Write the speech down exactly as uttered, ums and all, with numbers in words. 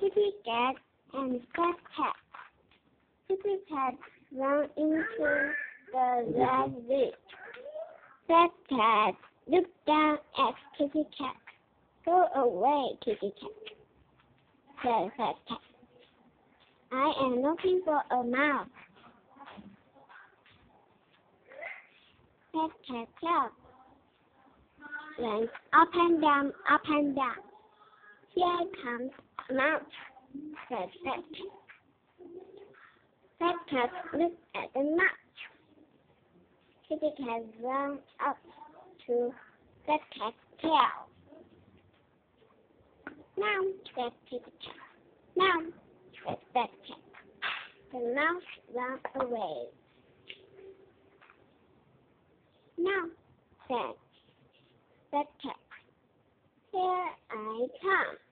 Kitty cat and fat cat. Kitty cat ran into the red root. Fat cat looked down at Kitty cat. Go away, Kitty cat, said Fat cat. I am looking for a mouse. Fat cat club went up and down, up and down. Here comes a mouse, said Fat cat. Fat cat looked at the mouse. Kitty cat ran up to Fat cat's tail. Now, said Kitty cat. Now, said Fat cat. The mouse ran away. Now, said Fat cat. Here I come.